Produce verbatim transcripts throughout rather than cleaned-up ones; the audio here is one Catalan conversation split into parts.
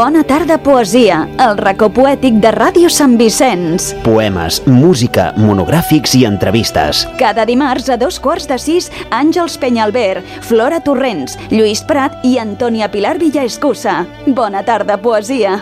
Bona tarda, poesia, el racó poètic de Ràdio Sant Vicenç. Poemes, música, monogràfics i entrevistes. Cada dimarts a dos quarts de sis, Àngels Penyalver, Flora Torrents, Lluís Prat i Antònia Pilar Villaescusa. Bona tarda, poesia.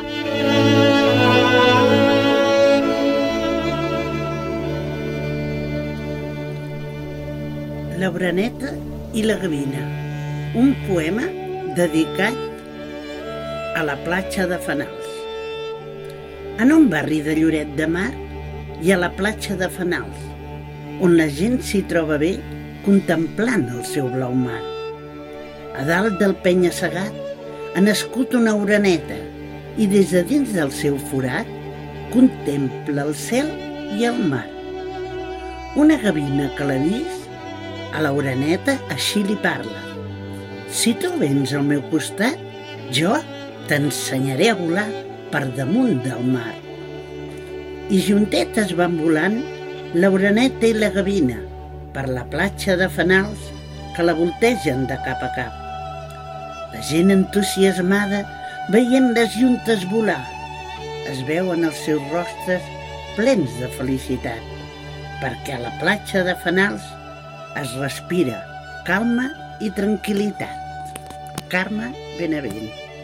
La Oreneta i la Gavina, un poema dedicat a la platja de Fenals. En un barri de Lloret de Mar hi ha la platja de Fenals, on la gent s'hi troba bé contemplant el seu blau mar. A dalt del penya-segat ha nascut una oreneta i des de dins del seu forat contempla el cel i el mar. Una gavina que l'ha vist, a la oreneta així li parla: si tu vens al meu costat, jo t'ensenyaré a volar per damunt del mar. I juntetes van volant la oreneta i la gavina per la platja de Fenals que la voltegen de cap a cap. La gent entusiasmada veient les juntes volar, es veuen els seus rostres plens de felicitat, perquè a la platja de Fenals es respira calma i tranquil·litat. Carme Benavent.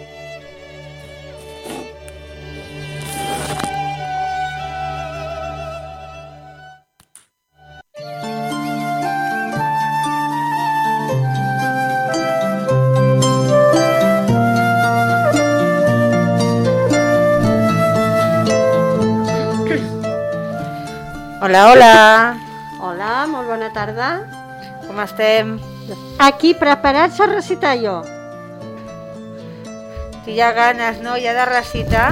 Hola, hola. Hola, molt bona tarda. Com estem? Aquí, preparats a recitar jo. Tu hi ha ganes, no? Ja de recitar?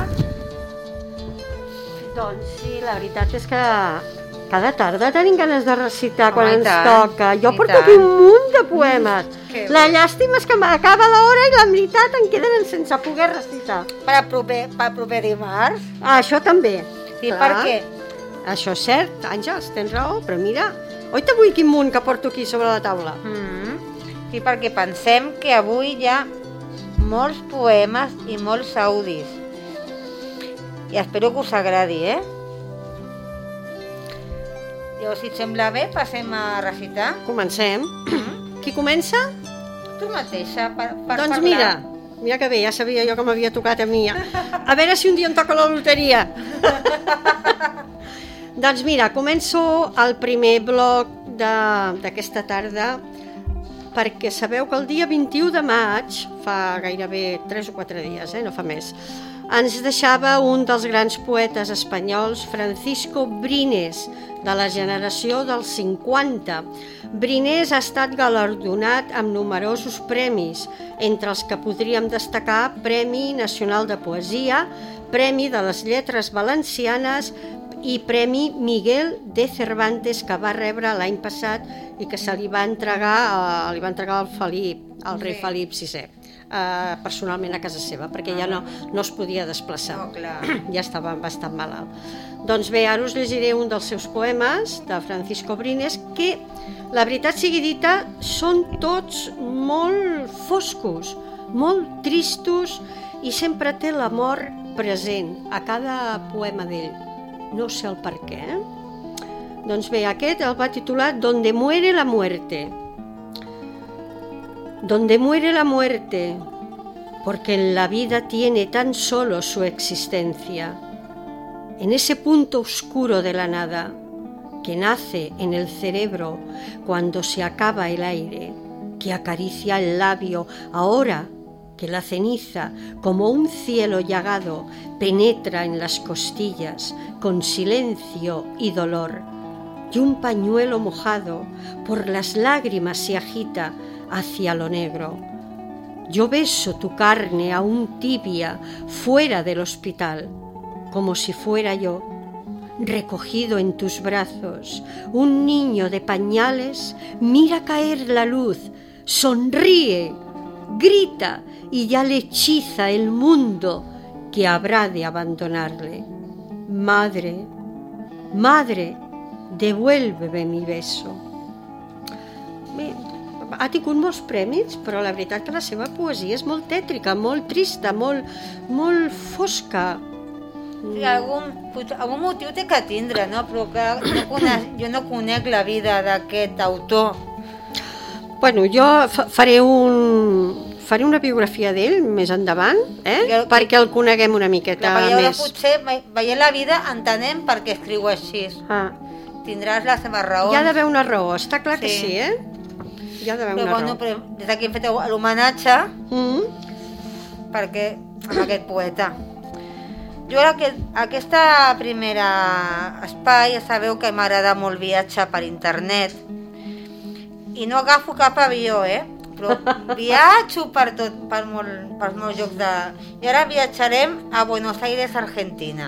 Doncs sí, la veritat és que cada tarda tenim ganes de recitar quan Home, ens tant, toca. Jo i porto tant. aquí un munt de poemes. Que La bé. llàstima és que m'acaba l'hora i la veritat em queden sense poder recitar. Per al proper, per al proper dimarts? Ah, això també. Sí, Clar. per què? Això és cert, Àngels, tens raó, però mira, oi t'avui quin munt que porto aquí sobre la taula. Mm. Sí, perquè pensem que avui hi ha molts poemes i molts audis. I espero que us agradi, eh? Llavors, si et sembla bé, passem a recitar. Comencem. Mm. Qui comença? Tu mateixa, per, per Doncs parlar. mira, mira que bé, ja sabia jo que m'havia tocat a mi. A veure si un dia em toca la loteria. Doncs mira, començo el primer bloc de- d'aquesta tarda perquè sabeu que el dia vint-i-u de maig, fa gairebé tres o quatre dies, eh, no fa més, ens deixava un dels grans poetes espanyols, Francisco Brines, de la generació dels cinquanta. Brines ha estat galardonat amb numerosos premis, entre els que podríem destacar Premi Nacional de Poesia, Premi de les Lletres Valencianes i Premi Miguel de Cervantes, que va rebre l'any passat i que se li va entregar, eh, li va entregar al Felip, al rei Sí. Felip sisè, eh, personalment a casa seva, perquè ja no, no es podia desplaçar. No, clar. Ja estava bastant malalt. Doncs bé, ara us llegiré un dels seus poemes, de Francisco Brines, que, la veritat sigui dita, són tots molt foscos, molt tristos, i sempre té l'amor present a cada poema d'ell. No sé el per què. Eh? Doncs bé, aquest el va titular Donde muere la muerte. Donde muere la muerte, porque en la vida tiene tan solo su existencia. En ese punto oscuro de la nada, que nace en el cerebro cuando se acaba el aire, que acaricia el labio ahora que la ceniza, como un cielo llagado, penetra en las costillas con silencio y dolor, y un pañuelo mojado por las lágrimas se agita hacia lo negro. Yo beso tu carne aún tibia fuera del hospital, como si fuera yo, recogido en tus brazos, un niño de pañales, mira caer la luz, sonríe, grita y ya le hechiza el mundo que habrá de abandonarle. Madre, madre, devuélveme mi beso. Bé, ha tingut molts premis, però la veritat que la seva poesia és molt tètrica, molt trista, molt, molt fosca. Sí, algun, algun motiu té que tindre, no? Però que no conec, jo no conec la vida d'aquest autor. Bueno, jo faré un... faré una biografia d'ell més endavant, eh? Jo, perquè el coneguem una miqueta clar, més. Potser veient la vida entenem per què escriu així. Ah. Tindràs les seves raons. Hi ha d'haver una raó, està clar sí. que sí, eh? Hi ha d'haver una bueno, raó. Però des d'aquí hem fet l'homenatge mm-hmm. perquè amb aquest poeta. Jo aquest, aquesta primera espai ja sabeu que m'agrada molt viatjar per internet i no agafo cap avió, eh? Però viatjo per tot, per, molt, per molts llocs de... I ara viatjarem a Buenos Aires, Argentina,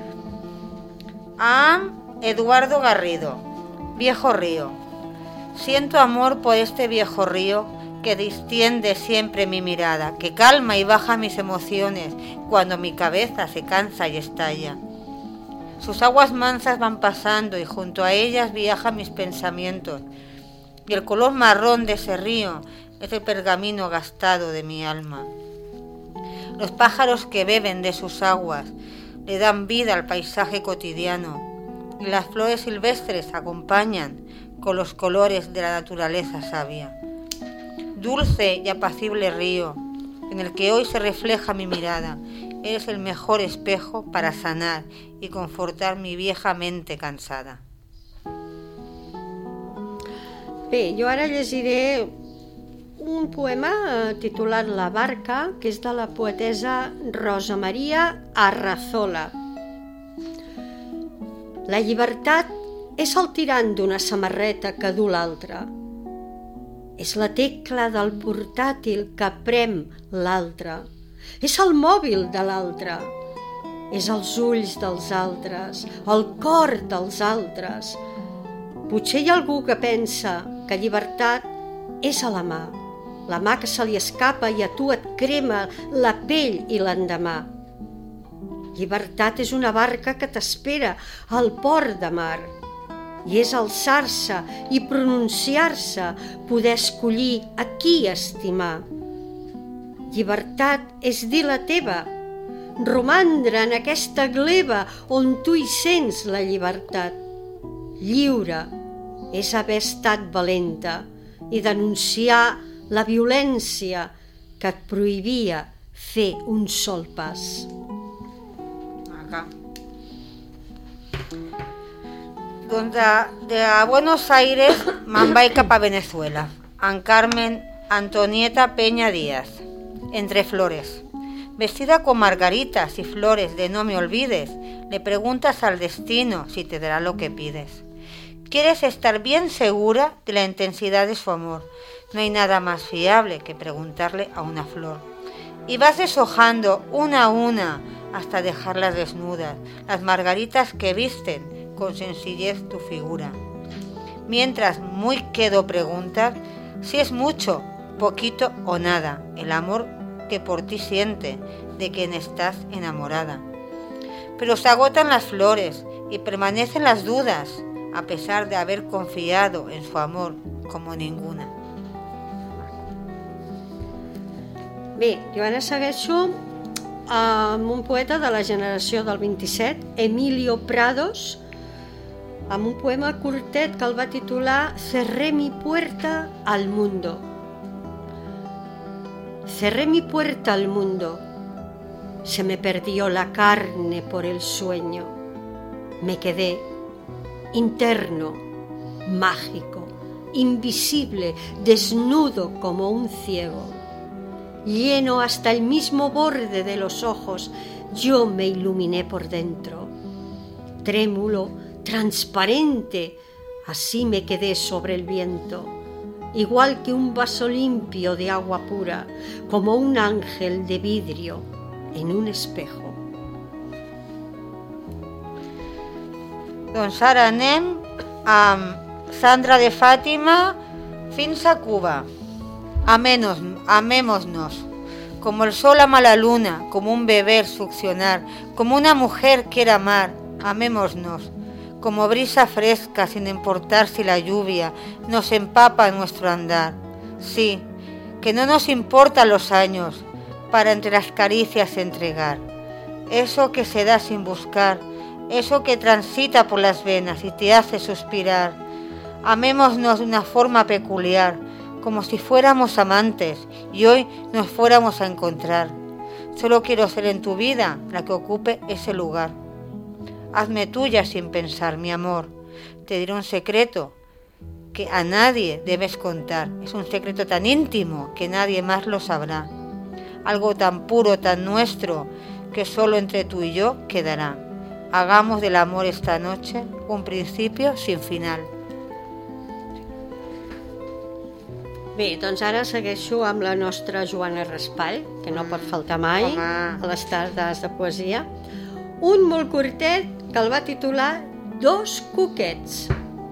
amb Eduardo Garrido, Viejo Río. Siento amor por este viejo río que distiende siempre mi mirada, que calma y baja mis emociones cuando mi cabeza se cansa y estalla. Sus aguas mansas van pasando y junto a ellas viajan mis pensamientos, y el color marrón de ese río es el pergamino gastado de mi alma. Los pájaros que beben de sus aguas le dan vida al paisaje cotidiano, y las flores silvestres acompañan con los colores de la naturaleza sabia. Dulce y apacible río, en el que hoy se refleja mi mirada, eres el mejor espejo para sanar y confortar mi vieja mente cansada. Bé, jo ara llegiré un poema titulat La barca, que és de la poetessa Rosa Maria Arrazola. La llibertat és el tirant d'una samarreta que du l'altra. És la tecla del portàtil que prem l'altre. És el mòbil de l'altre. És els ulls dels altres, el cor dels altres. Potser hi ha algú que pensa que llibertat és a la mà, la mà que se li escapa i a tu et crema la pell i l'endemà. Llibertat és una barca que t'espera al port de mar, i és alçar-se i pronunciar-se, poder escollir a qui estimar. Llibertat és dir la teva, romandre en aquesta gleba on tu hi sents la llibertat. Lliure és haver estat valenta i denunciar la violència que et prohibia fer un sol pas. Acá. Doncs de, de Buenos Aires me'n vaig cap a Venezuela, amb Carmen Antonieta Peña Díaz, entre flores. Vestida con margaritas y flores de no me olvides, le preguntas al destino si te dará lo que pides. Quieres estar bien segura de la intensidad de su amor. No hay nada más fiable que preguntarle a una flor. Y vas deshojando una a una hasta dejarlas desnudas, las margaritas que visten con sencillez tu figura. Mientras muy quedo preguntas si es mucho, poquito o nada el amor que por ti siente de quien estás enamorada. Pero se agotan las flores y permanecen las dudas, a pesar de haber confiado en su amor como ninguna. Bé, jo ara segueixo amb un poeta de la generació del vint-i-set, Emilio Prados, amb un poema curtet que el va titular Cerré mi puerta al mundo. Cerré mi puerta al mundo. Se me perdió la carne por el sueño. Me quedé interno, mágico, invisible, desnudo como un ciego. Lleno hasta el mismo borde de los ojos, yo me iluminé por dentro. Trémulo, transparente, así me quedé sobre el viento, igual que un vaso limpio de agua pura, como un ángel de vidrio en un espejo. Doncs ara anem amb Sandra de Fátima fins a Cuba. Aménos, amémonos, como el sol ama la luna, como un beber succionar, como una mujer quiere amar, amémonos, como brisa fresca sin importar si la lluvia nos empapa en nuestro andar. Sí, que no nos importan los años para entre las caricias entregar. Eso que se da sin buscar, eso que transita por las venas y te hace suspirar. Amémonos de una forma peculiar, como si fuéramos amantes y hoy nos fuéramos a encontrar. Solo quiero ser en tu vida la que ocupe ese lugar. Hazme tuya sin pensar, mi amor. Te diré un secreto que a nadie debes contar. Es un secreto tan íntimo que nadie más lo sabrá. Algo tan puro, tan nuestro, que solo entre tú y yo quedará. Hagamos del amor esta noche un principio sin final. Bé, doncs ara segueixo amb la nostra Joana Raspall, que no pot faltar mai Home. a les tardes de poesia. Un molt curtet que el va titular Dos cuquets.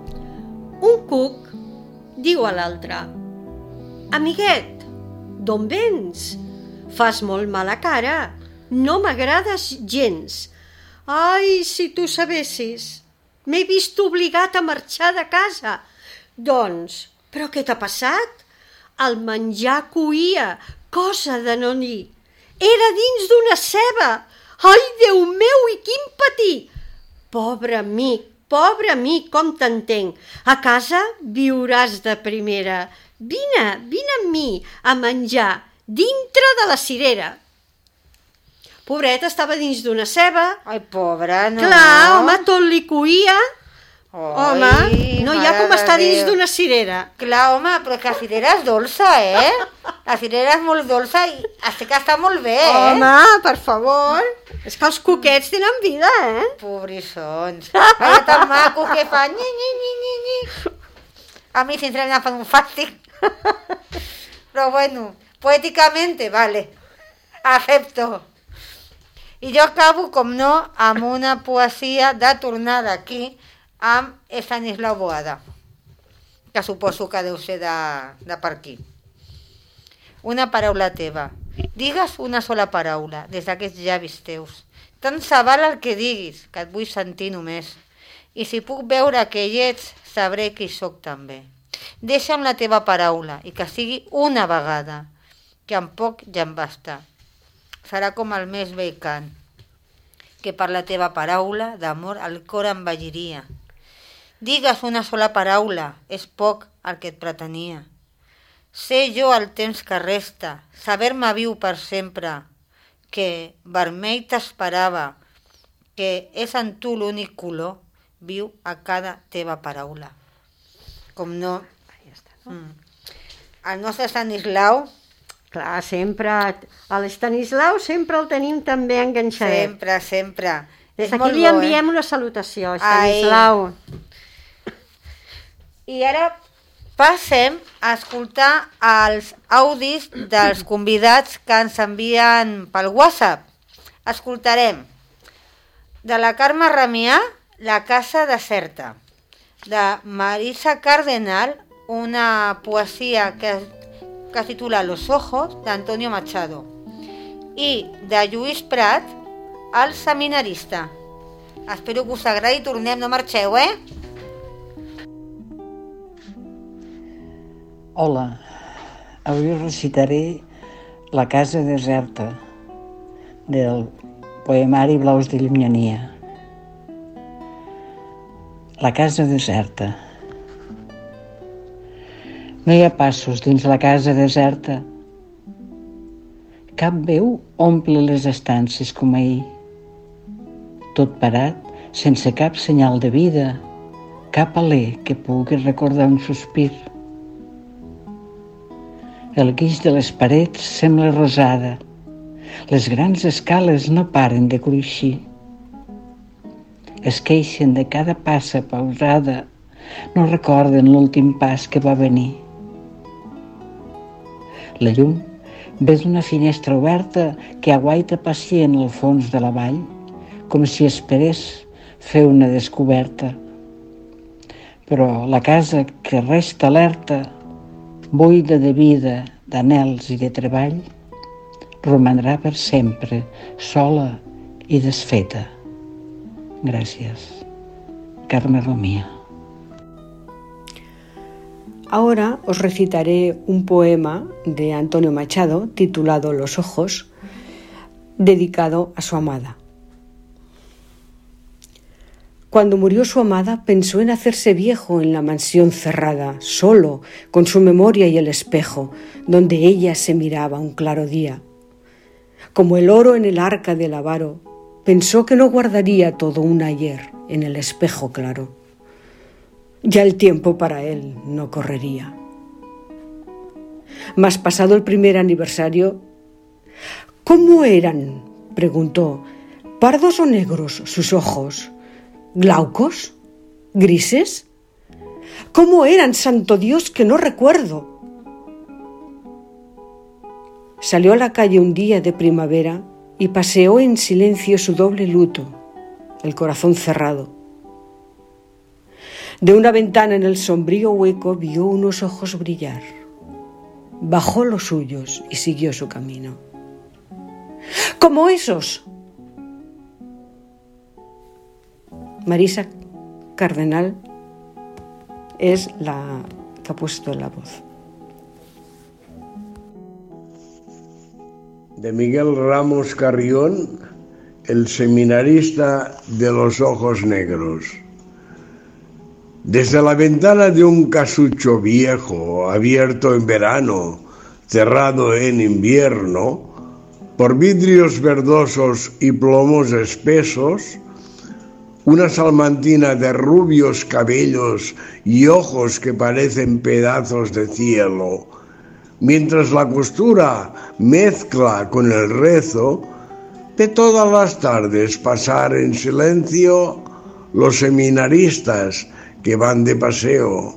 Un cuc diu a l'altre: Amiguet, d'on vens? Fas molt mala cara, no m'agrades gens. Ai, si tu sabessis, m'he vist obligat a marxar de casa. Doncs, però què t'ha passat? El menjar coïa, cosa de no dir. Era dins d'una ceba. Ai, Déu meu, i quin patí! Pobre amic, pobre amic, com t'entenc. A casa viuràs de primera. Vine, vine amb mi a menjar dintre de la cirera. Pobret, estava dins d'una ceba. Ai, pobra, no. Clar, home, tot li coïa. Ai, Home, no hi ha com estar dins d'una cirera. Clar, home, però que la cirera és dolça, eh? La cirera és molt dolça i així que està molt bé, eh? Home, per favor. És que els cuquets tenen vida, eh? Pobrissons. Vaya tan maco que fa nyi, nyi, nyi, nyi, nyi. A mi sincerament em fan un fàstic. Però bueno, poèticamente, vale. Acepto. I jo acabo, com no, amb una poesia de tornada aquí, amb Estanislau Boada, que suposo que deu ser de, de per aquí. Una paraula teva. Digues una sola paraula des d'aquests llavis teus. Tant se val el que diguis, que et vull sentir només. I si puc veure que hi ets, sabré qui sóc també. Deixa'm la teva paraula i que sigui una vegada, que amb poc ja em basta. Serà com el més vell cant, que per la teva paraula d'amor el cor envelliria. Digues una sola paraula, és poc el que et pretenia. Sé jo el temps que resta, saber-me viu per sempre, que vermell t'esperava, que és en tu l'únic color, viu a cada teva paraula. Com no, el nostre Estanislau, Clar, sempre, a l'Estanislau sempre el tenim també enganxadet. sempre, sempre. Des És d'aquí molt li bo, enviem eh? una salutació, Estanislau. I ara passem a escoltar els audis dels convidats que ens envien pel WhatsApp. Escoltarem de la Carme Ramià, La casa deserta, de Marisa Cardenal, una poesia que, que es titula Los ojos, d'Antonio Machado, i de Lluís Prat, El seminarista. Espero que us agradi i tornem, no marxeu, eh? Hola, avui recitaré La casa deserta, del poemari Blaus de Llunyania. La casa deserta. No hi ha passos dins la casa deserta. Cap veu omple les estances com ahir. Tot parat, sense cap senyal de vida, cap alè que pugui recordar un sospir. El guix de les parets sembla rosada. Les grans escales no paren de cruixir. Es queixen de cada passa pausada, no recorden l'últim pas que va venir. La llum ve d'una finestra oberta que aguaita pacient al fons de la vall, com si esperés fer una descoberta. Però la casa que resta alerta, buida de vida, d'anhels i de treball, romandrà per sempre, sola i desfeta. Gràcies. Carme Ramià. Ahora os recitaré un poema de Antonio Machado titulado Los ojos, dedicado a su amada. Cuando murió su amada, pensó en hacerse viejo en la mansión cerrada, solo, con su memoria y el espejo, donde ella se miraba un claro día. Como el oro en el arca del avaro, pensó que no guardaría todo un ayer en el espejo claro. Ya el tiempo para él no correría. Mas pasado el primer aniversario, ¿cómo eran?, preguntó, ¿pardos o negros sus ojos? ¿Glaucos? ¿Grises? ¿Cómo eran, santo Dios, que no recuerdo? Salió a la calle un día de primavera y paseó en silencio su doble luto, el corazón cerrado. De una ventana en el sombrío hueco vio unos ojos brillar. Bajó los suyos y siguió su camino. ¡Como esos! Marisa Cardenal es la que ha puesto la voz. De Miguel Ramos Carrión, el seminarista de los ojos negros. Desde la ventana de un casucho viejo, abierto en verano, cerrado en invierno, por vidrios verdosos y plomos espesos, una salmantina de rubios cabellos y ojos que parecen pedazos de cielo, mientras la costura mezcla con el rezo, de todas las tardes pasar en silencio los seminaristas que van de paseo.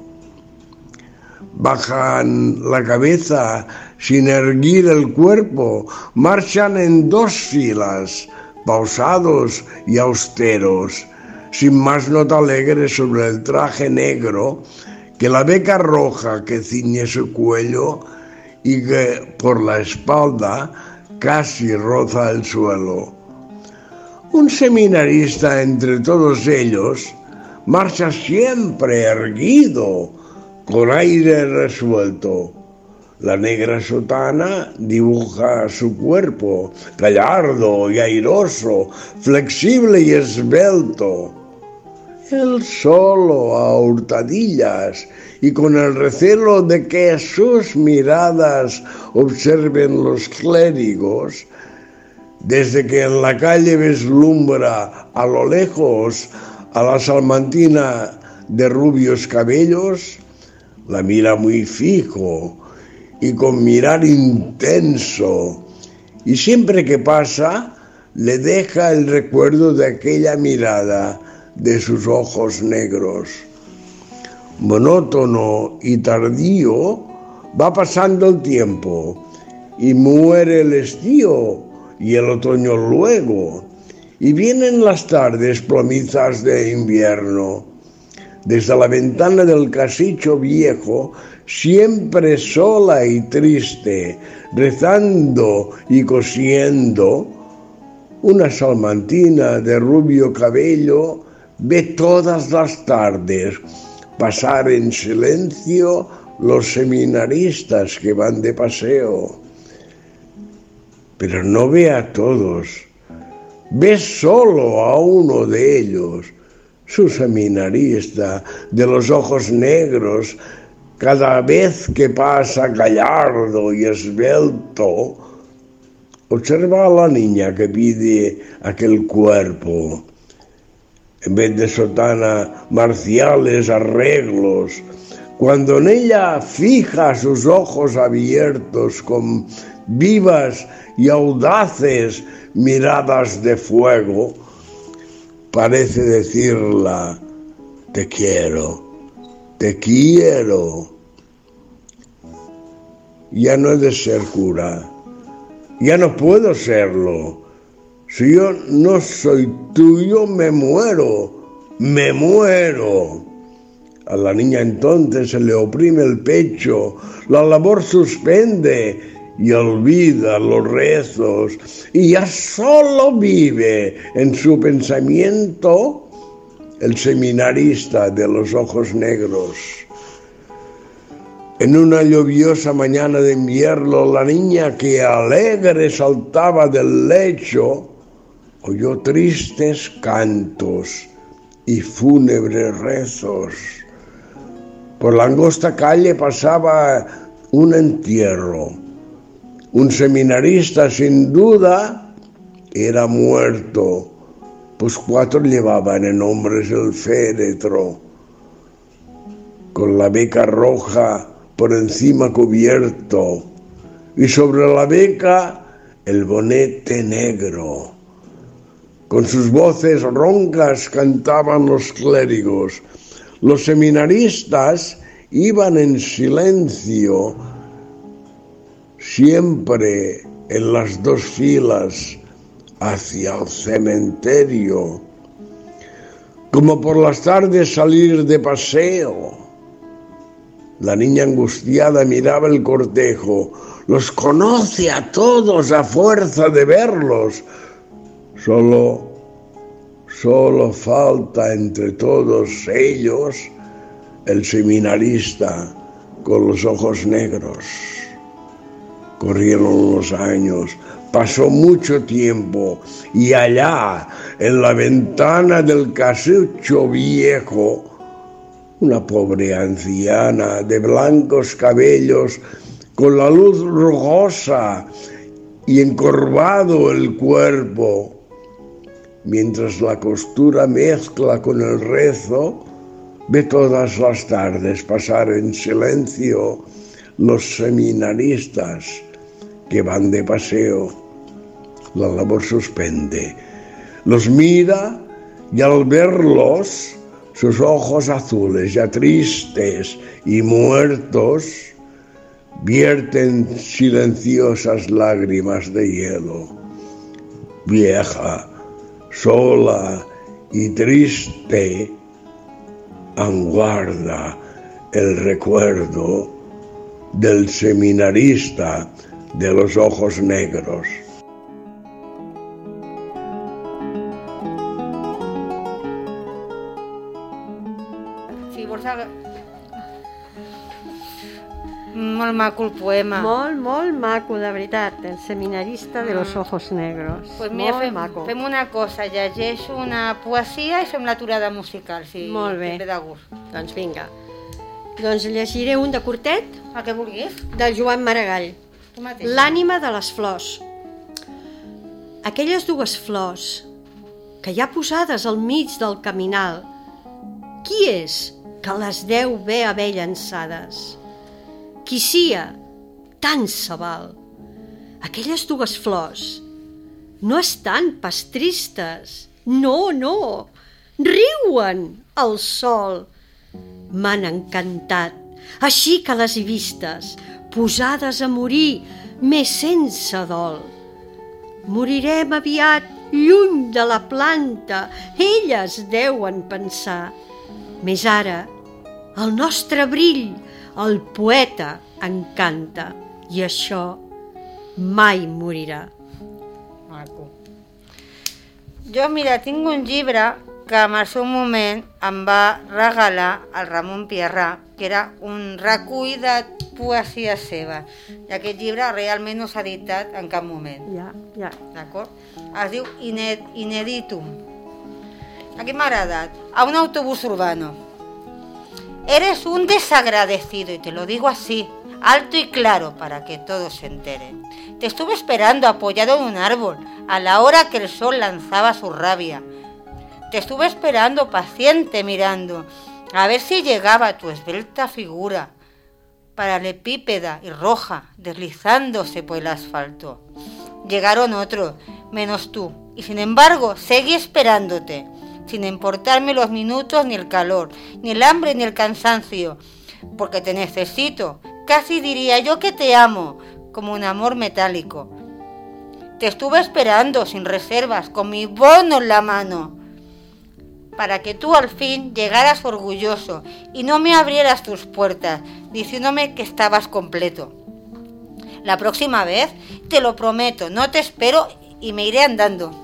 Bajan la cabeza sin erguir el cuerpo, marchan en dos filas, pausados y austeros, sin más nota alegre sobre el traje negro que la beca roja que ciñe su cuello y que por la espalda casi roza el suelo. Un seminarista entre todos ellos marcha siempre erguido, con aire resuelto. La negra sotana dibuja su cuerpo, gallardo y airoso, flexible y esbelto. Él solo a hurtadillas y con el recelo de que sus miradas observen los clérigos, desde que en la calle vislumbra a lo lejos a la salmantina de rubios cabellos, la mira muy fijo y con mirar intenso, y siempre que pasa le deja el recuerdo de aquella mirada de sus ojos negros. Monótono y tardío va pasando el tiempo y muere el estío y el otoño luego, y vienen las tardes plomizas de invierno. Desde la ventana del casicho viejo, siempre sola y triste, rezando y cosiendo, una salmantina de rubio cabello ve todas las tardes pasar en silencio los seminaristas que van de paseo. Pero no ve a todos, ve solo a uno de ellos, su seminarista de los ojos negros, cada vez que pasa gallardo y esbelto. Observa a la niña que pide aquel cuerpo. En vez de sotana, marciales arreglos. Cuando en ella fija sus ojos abiertos con vivas y audaces miradas de fuego, parece decirla: te quiero, te quiero. Ya no he de ser cura, ya no puedo serlo. Si yo no soy tuyo, me muero, me muero. A la niña entonces se le oprime el pecho, la labor suspende y olvida los rezos, y ya solo vive en su pensamiento el seminarista de los ojos negros. En una lluviosa mañana de invierno, la niña que alegre saltaba del lecho oyó tristes cantos y fúnebres rezos. Por la angosta calle pasaba un entierro. Un seminarista, sin duda, era muerto, pues cuatro llevaban en hombres el féretro, con la beca roja por encima cubierto, y sobre la beca el bonete negro. Con sus voces roncas cantaban los clérigos. Los seminaristas iban en silencio, siempre en las dos filas hacia el cementerio. Como por las tardes salir de paseo. La niña angustiada miraba el cortejo. Los conoce a todos a fuerza de verlos. Solo, solo falta entre todos ellos el seminarista con los ojos negros. Corrieron los años, pasó mucho tiempo y allá, en la ventana del casucho viejo, una pobre anciana de blancos cabellos, con la luz rugosa y encorvado el cuerpo, mientras la costura mezcla con el rezo, ve todas las tardes pasar en silencio los seminaristas que van de paseo. La labor suspende, los mira y al verlos, sus ojos azules ya tristes y muertos, vierten silenciosas lágrimas de hielo. Vieja, sola y triste, aguarda el recuerdo del seminarista de los ojos negros. Sí, vols saber... Molt maco el poema. Molt, molt maco, de veritat. El seminarista de los ojos negros. Pues mira, molt fem, maco. fem una cosa, llegeixo una poesia i fem l'aturada musical, si Molt bé. si et ve de gust. Doncs vinga. Doncs llegiré un de curtet, El que vulguis. del Joan Maragall. Tu mateix. L'ànima de les flors. Aquelles dues flors que hi ha posades al mig del caminal, qui és que les deu bé haver llançades? Qui sia, tant se val. Aquelles dues flors no estan pas tristes, no, no, riuen al sol. M'han encantat, així que les he vistes, posades a morir, més sense dol. Morirem aviat lluny de la planta, elles deuen pensar. Més ara, el nostre brill, el poeta encanta, i això mai morirà. Maco. Jo, mira, tinc un llibre que en el seu moment em va regalar el Ramon Pierrà, que era un recull de poesia seva. I aquest llibre realment no s'ha editat en cap moment. Ja, ja. D'acord? Es diu Ined Ineditum. Aquí m'ha agradat. A un autobús urbano. Eres un desagradecido, y te lo digo así, alto y claro, para que todos se enteren. Te estuve esperando apoyado en un árbol, a la hora que el sol lanzaba su rabia. Te estuve esperando paciente mirando, a ver si llegaba tu esbelta figura, paralelepípeda y roja, deslizándose por el asfalto. Llegaron otros, menos tú, y sin embargo seguí esperándote, sin importarme los minutos ni el calor, ni el hambre ni el cansancio, porque te necesito, casi diría yo que te amo, como un amor metálico. Te estuve esperando sin reservas, con mi bono en la mano, para que tú al fin llegaras orgulloso y no me abrieras tus puertas, diciéndome que estabas completo. La próxima vez, te lo prometo, no te espero y me iré andando.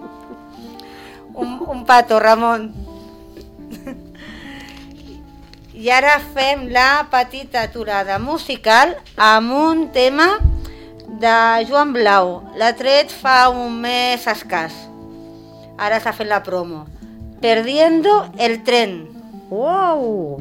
Un, un pato, Ramón. I ara fem la petita aturada musical amb un tema de Joan Blau. L'ha tret fa un mes escàs. Ara s'ha fet la promo. Perdiendo el tren. Wow!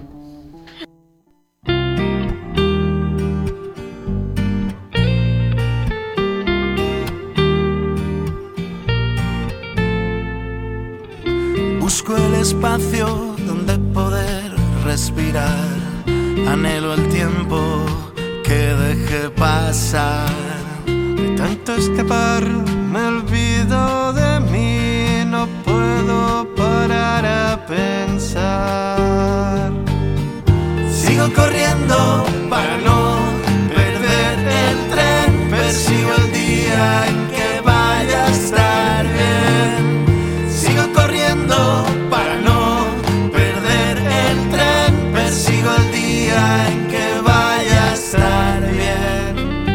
Busco el espacio donde poder respirar. Anhelo el tiempo que dejé pasar. De tanto escapar me olvido de mí. No puedo parar a pensar. Sigo corriendo para no perder el tren. Persigo el día en que vaya a estar bien. Sigo corriendo para no perder el tren. Persigo el día en que vaya a estar bien.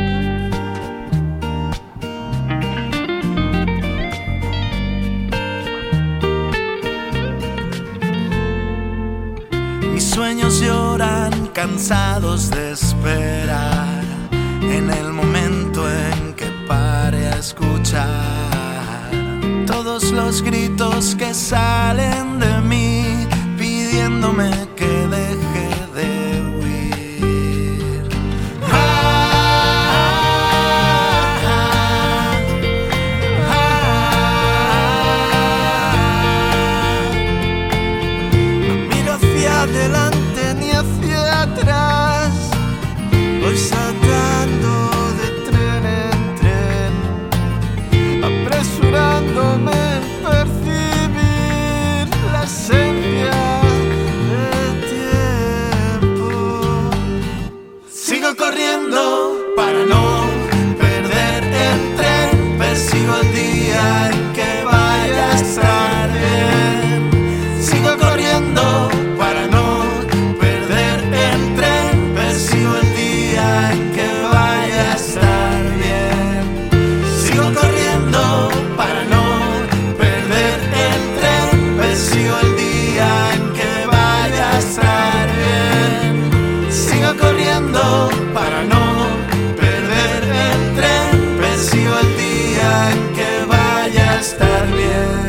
Mis sueños lloran cansados de esperar en el momento en que pare a escuchar todos los gritos que salen de mí, pidiéndome que deje de huir. Ah, ah, ah, ah. No miro hacia adelante ni hacia atrás, voy saltando de tren en tren, apresurándome en percibir la esencia del tiempo. Sigo corriendo para no perder el tren. Persigo el día en que vaya a estar bien. Sigo corriendo para no perder el tren. Persigo el día en que vaya a estar bien. Sigo corriendo para no perder el tren. Persigo el día en que vaya a estar bien. Sigo corriendo para no perder el tren. Persigo el día en que vaya a estar bien.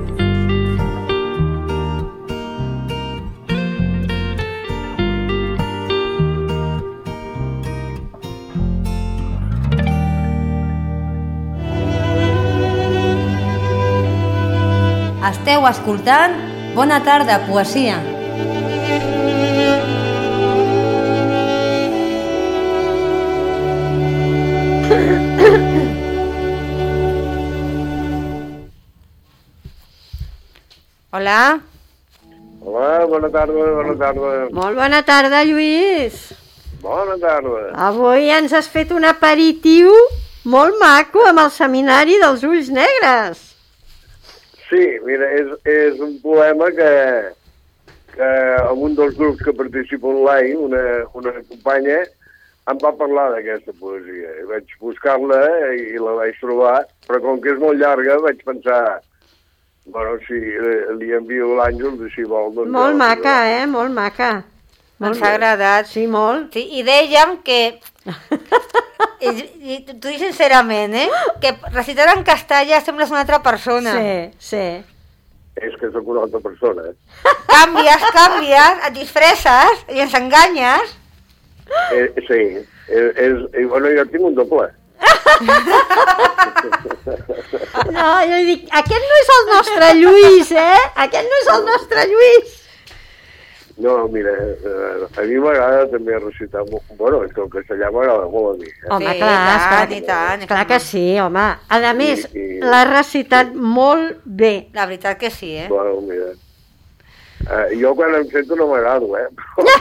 Esteu escoltant Bona tarda, poesia. Hola. Hola, bona tarda, bona tarda. Molt bona tarda, Lluís. Bona tarda. Avui ens has fet un aperitiu molt maco amb el seminari dels ulls negres. Sí, mira, és, és un poema que, que en un dels grups que participa online, una, una companya, em va parlar d'aquesta poesia. I vaig buscar-la i la vaig trobar, però com que és molt llarga vaig pensar, bueno, si li envio l'Àngel, si vol... Doncs molt ja, maca, eh? Molt maca. Ens ha agradat. Sí, molt. Sí, i dèiem que... I, i t'ho dic sincerament, eh? Que recitar en castellà sembles una altra persona. Sí, sí. És que sóc una altra persona, eh? Canvies, canvies, et disfresses i ens enganyes. Eh, sí, és, és, bueno, jo tinc un doble. No, jo dic, aquest no és el nostre Lluís, eh? Aquest no és el nostre Lluís. No, mira, a mi m'agrada també recitar molt. Bueno, és que el castellà m'agrada molt a mi. Eh? Home, sí, clar, tant, esclar, i tant, clar que sí, home. A més, I, i... l'ha recitat molt bé. La veritat que sí, eh? Bueno, mira. Uh, jo quan em sento no m'agrado, eh?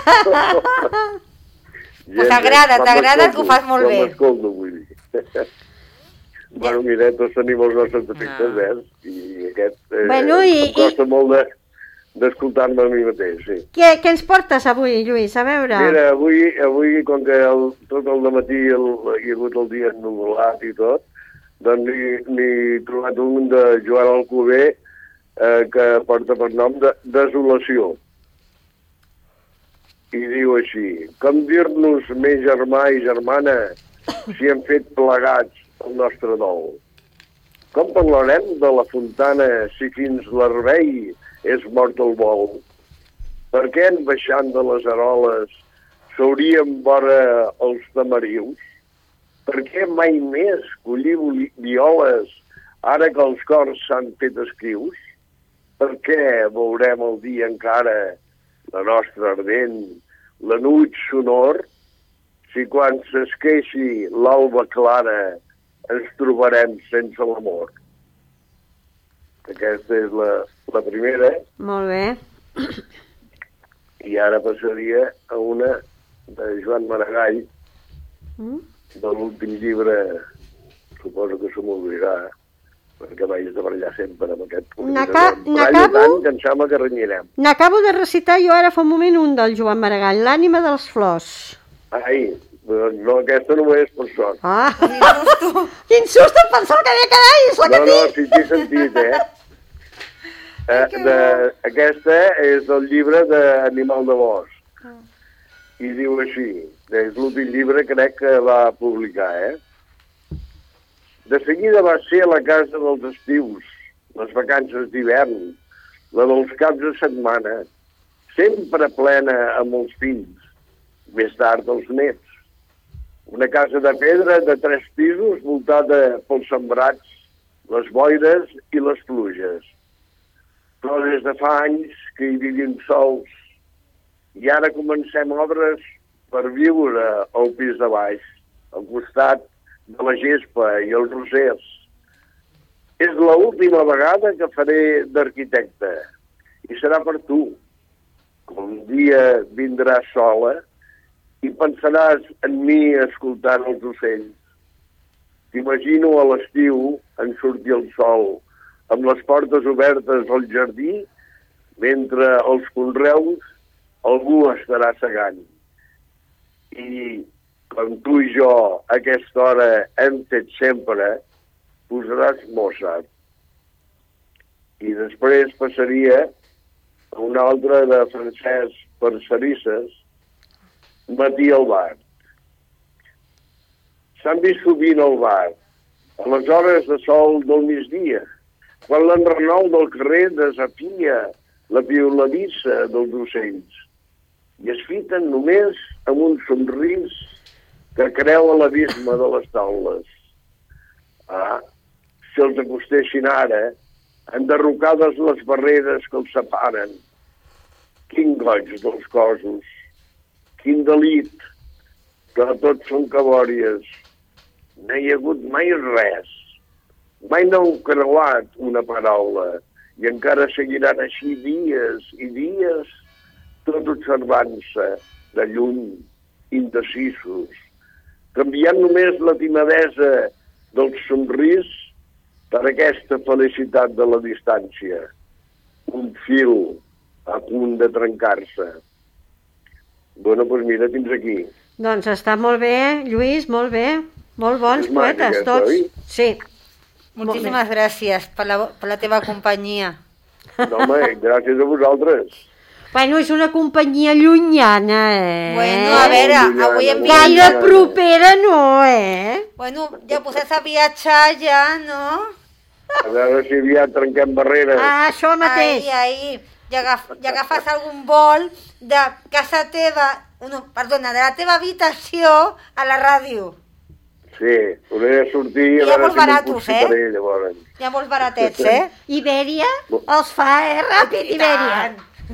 Pues t'agrada, t'agrada que ho fas molt bé. No m'escolto, vull dir. Bueno, mira, tots tenim els nostres defectes, eh? I aquest eh, bueno, i, em costa i... molt de... d'escoltar-me a mi mateix, sí. Què, què ens portes avui, Lluís? A veure. Mira, avui, avui com que el, tot el dematí el, hi ha hagut el dia ennuvolat i tot, doncs n'he trobat un de Joan Alcover eh, que porta per nom de Desolació. i diu així: com dir-nos més germà i germana si hem fet plegats el nostre dol? Com parlarem de la fontana si fins l'Arbei és mort el vol? Per què en baixant de les Aroles s'haurien vora els tamarius? Per què mai més collir violes ara que els cors s'han fet escrius? Per què veurem el dia encara la nostra ardent, l'anuig sonor, si quan s'esqueixi l'alba clara ens trobarem sense l'amor? Aquesta és la, la primera. Molt bé. I ara passaria a una de Joan Maragall, Mm? de l'últim llibre, suposo que se m'oblirà, perquè vaig de ballar sempre amb aquest... N'acabo... tant que em sembla que renyirem. N'acabo de recitar jo ara fa un moment un del Joan Maragall, l'ànima de les flors. Ai, no, aquesta no és per sort. Ah, quin susto em pensava que havia quedat, és la que No, no, sí, t'he sentit, eh? eh de, aquesta és del llibre d'Animal de Bosc. I diu així, és l'últim llibre crec que va publicar, eh? De seguida va ser a la casa dels estius, les vacances d'hivern, la dels caps de setmana, sempre plena amb els fills, més tard els nets. Una casa de pedra de tres pisos voltada pels sembrats, les boires i les pluges. Però des de fa anys que hi vivim sols i ara comencem obres per viure al pis de baix, al costat de la gespa i els rosers. És l'última vegada que faré d'arquitecte i serà per tu. Un dia vindràs sola i pensaràs en mi escoltant els ocells. T'imagino a l'estiu en sortir el sol, amb les portes obertes al jardí, mentre als conreus algú estarà segant. I com tu i jo a aquesta hora hem fet sempre, posaràs Mozart. I després passaria a una altra de Francesc Parcerisses, Matí al bar. S'han vist sovint al bar, a les hores de sol del migdia, quan l'enrenou del carrer desafia la violadissa dels ocells i es fiten només amb un somrís que creu a l'abisme de les taules. Ah, si els acostessin ara, enderrocades les barreres que els separen. Quin goig dels cossos, quin delit, que tots són cabòries. No hi ha hagut mai res, mai no heu creuat una paraula, i encara seguiran així dies i dies, tot observant-se de lluny, indecisos, canviant només la timidesa del somrís per aquesta felicitat de la distància, un fil a punt de trencar-se. Bueno, doncs mira, fins aquí. Doncs està molt bé, Lluís, molt bé. Molt bons És maca poetes, aquesta, tots. oi? Sí. Moltíssimes gràcies per la, per la teva companyia. No, home, gràcies a vosaltres. Bueno, és una companyia llunyana, eh? Bueno, a veure, avui hem Gaire viatjat... propera no, eh? Bueno, ja posats a viatjar ja, no? A veure si aviat trenquem barreres. Ah, això mateix. Ai, ai, i, agaf, i agafes algun vol de casa teva, no, perdona, de la teva habitació a la ràdio. Sí, hauré de sortir I a hi ha veure molts si me'n baratos, puc separar, eh? llavors. Hi ha molts baratets, eh? Ibèria els fa, eh? Ràpid, Ibèria.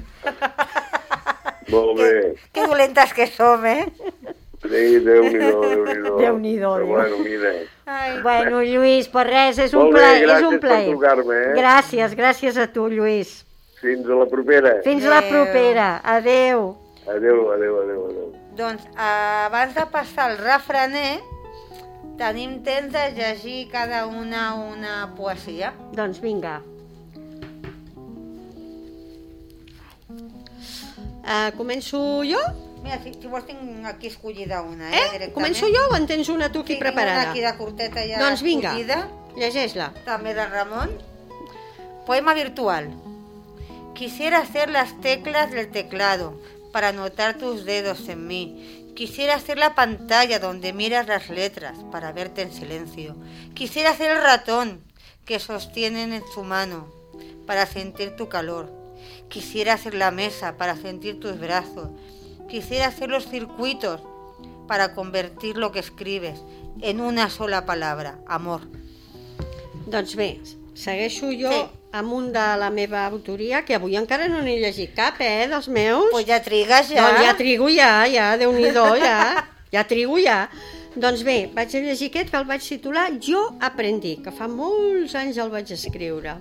Molt bé. Que, que dolentes que som, eh? Sí, Déu-n'hi-do, Déu-n'hi-do. Déu-n'hi-do, Però Déu. bueno, mira. Ai. Bueno, Lluís, per res, és un Molt bé, plaer. És gràcies un per plaer. trucar-me, eh? Gràcies, gràcies a tu, Lluís. Fins a la propera. Fins a la propera. Adéu. Adéu, adéu, adéu, adéu. Doncs abans de passar al refrener, tenim temps de llegir cada una una poesia. Doncs vinga. Uh, començo jo? Mira, si, si vols tinc aquí escollida una, eh? Eh? Directament. Començo jo o en tens una tu aquí Sí, tinc preparada? una aquí de curteta ja Doncs vinga, escollida. llegeix-la. També de Ramon. Poema virtual. Quisiera hacer las teclas del teclado para notar tus dedos en mí. Quisiera ser la pantalla donde miras las letras para verte en silencio. Quisiera ser el ratón que sostienen en su mano para sentir tu calor. Quisiera ser la mesa para sentir tus brazos. Quisiera ser los circuitos para convertir lo que escribes en una sola palabra, amor. Doncs bé, segueixo jo Sí. amb un de la meva autoria, que avui encara no n'he llegit cap, eh, dels meus. Pues ja trigues, ja. Doncs ja trigo ja, ja, Déu-n'hi-do, ja. Ja trigo ja. Doncs bé, vaig a llegir aquest que el vaig titular Jo aprendí, que fa molts anys el vaig escriure.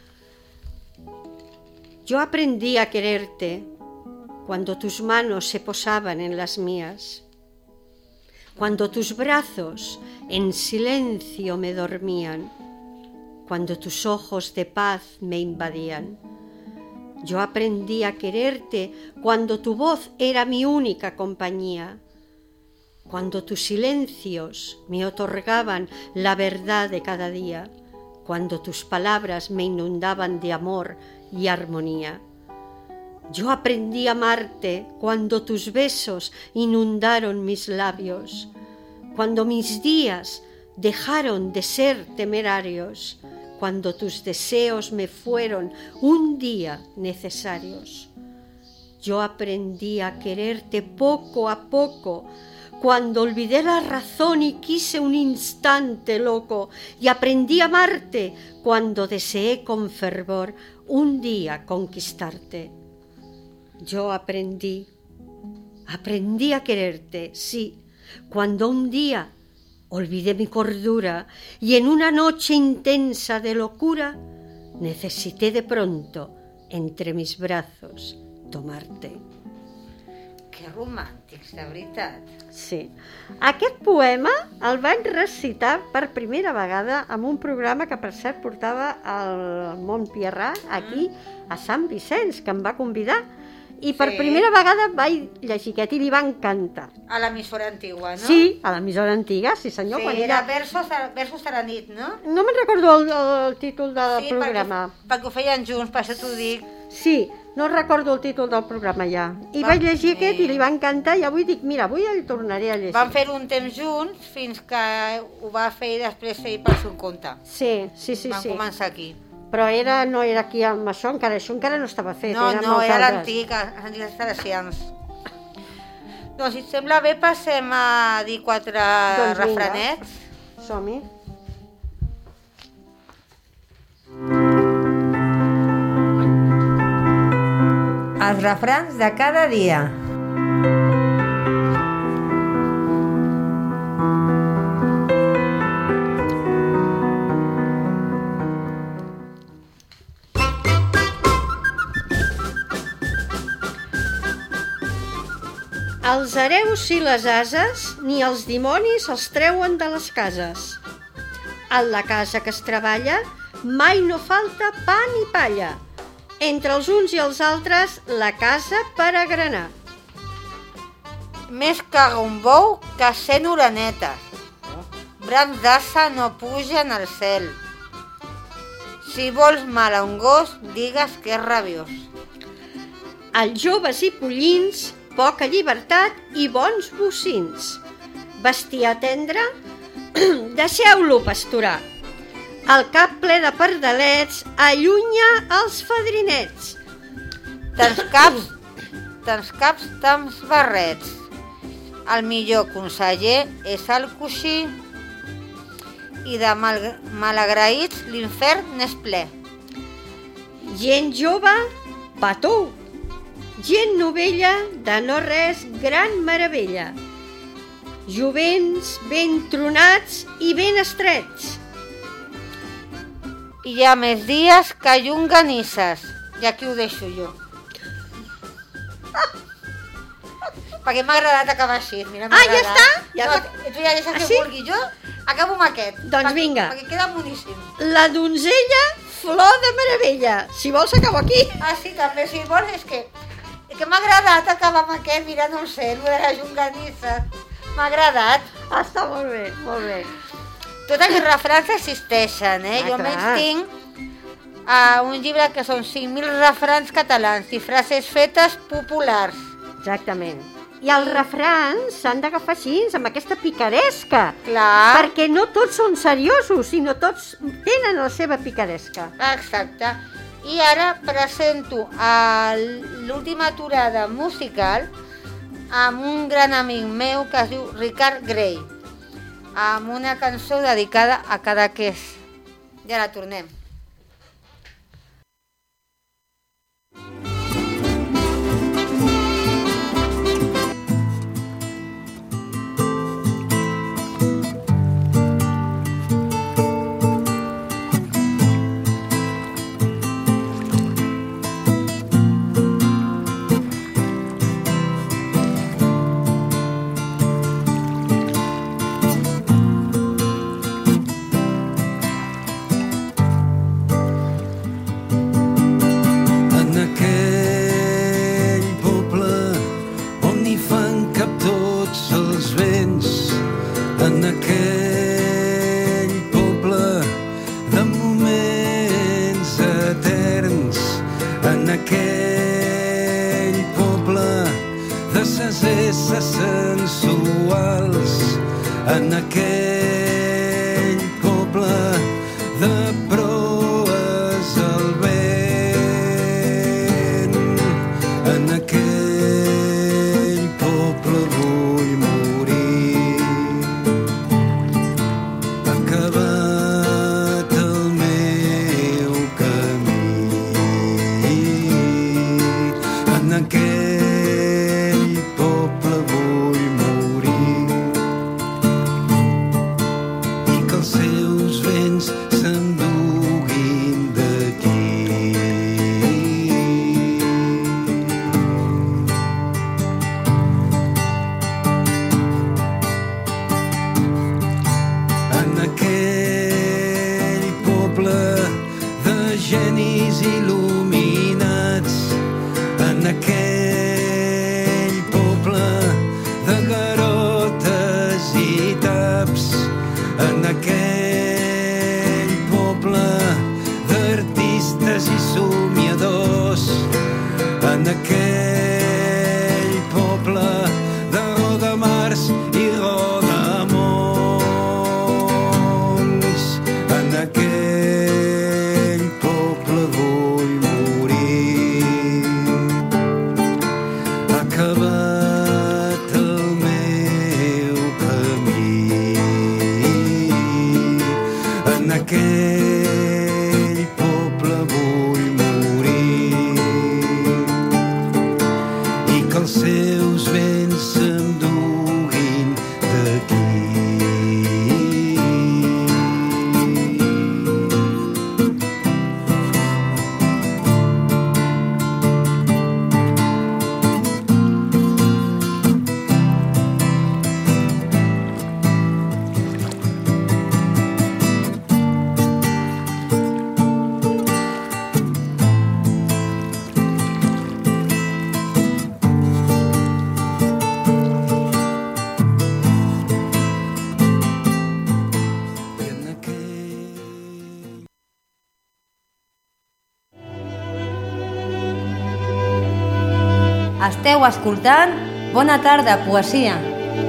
Yo aprendí a quererte cuando tus manos se posaban en las mías, cuando tus brazos en silencio me dormían, cuando tus ojos de paz me invadían. Yo aprendí a quererte cuando tu voz era mi única compañía, cuando tus silencios me otorgaban la verdad de cada día, cuando tus palabras me inundaban de amor y armonía. Yo aprendí a amarte cuando tus besos inundaron mis labios, cuando mis días dejaron de ser temerarios, cuando tus deseos me fueron un día necesarios. Yo aprendí a quererte poco a poco, cuando olvidé la razón y quise un instante loco, y aprendí a amarte cuando deseé con fervor un día conquistarte. Yo aprendí, aprendí a quererte, sí, cuando un día olvidé mi cordura y en una noche intensa de locura necesité de pronto entre mis brazos tomarte. Que romàntics, de veritat. Sí. Aquest poema el vaig recitar per primera vegada en un programa que, per cert, portava el Mont Pierrà aquí a Sant Vicenç, que em va convidar, i per Sí. primera vegada vaig llegir aquest i li va encantar. A l'emissora antigua, no? Sí, a l'emissora antiga, sí senyor. Sí, quan era era... versos, a- versos a la nit, no? No me'n recordo el, el títol del Sí, programa. perquè, perquè ho feien junts, per això t'ho dic. Sí, no recordo el títol del programa ja. I Va- vaig llegir sí. aquest i li va encantar i avui dic, mira, avui el tornaré a llegir. Van fer un temps junts fins que ho va fer i després ell pel seu compte. Sí, sí, sí, Van sí. començar aquí. Però era, no era aquí amb això, encara, això encara no estava fet. No, era amb no, els era altres. l'antic, els antics teresians. Doncs si et sembla bé passem a dir quatre Doncs vinga. refranets. Som-hi. Els refrans de cada dia. Els hereus i les ases, ni els dimonis els treuen de les cases. En la casa que es treballa, mai no falta pa ni palla. Entre els uns i els altres, la casa per agranar. Més caga un bou que cent orenetes. Brams d'assa no pugen al cel. Si vols mal a un gos, digues que és rabiós. Els joves i pollins, poca llibertat i bons bocins. Bestiar tendre, deixeu-lo pasturar. El cap ple de pardalets allunya els fadrinets. Tants caps, tants caps, tants barrets. El millor conseller és el coixí i de mal, malagraïts l'infern n'és ple. Gent jove, patou. Gent novella, de no res, gran meravella. Jovents ben tronats i ben estrets. Hi ha més dies que llonganisses. I aquí ho deixo jo. Perquè m'ha agradat acabar així. Mira, m'ha Ah, ja agradat. està? Ja no, va- tu ja deixes Ah, que sí? vulgui. Jo acabo amb aquest. Doncs perquè, vinga. Perquè queda boníssim. La donzella, flor de meravella. Si vols, acabo aquí. Ah, sí, també, si vols, és que, és que m'ha agradat acabar amb aquest, mira, no ho sé, el de les llonganisses. M'ha agradat. Ah, està molt bé, molt bé. Tots aquests refrans existeixen, eh? Ah, jo clar. almenys tinc uh, un llibre que són cinc mil refrans catalans i frases fetes populars. Exactament. I els refrans s'han d'agafar així, amb aquesta picaresca. Clar. Perquè no tots són seriosos, sinó tots tenen la seva picaresca. Exacte. I ara presento a l'última aturada musical amb un gran amic meu que es diu Ricard Grey, amb una cançó dedicada a Cadaqués. I ara tornem. Esteu escoltant Bona tarda, poesia.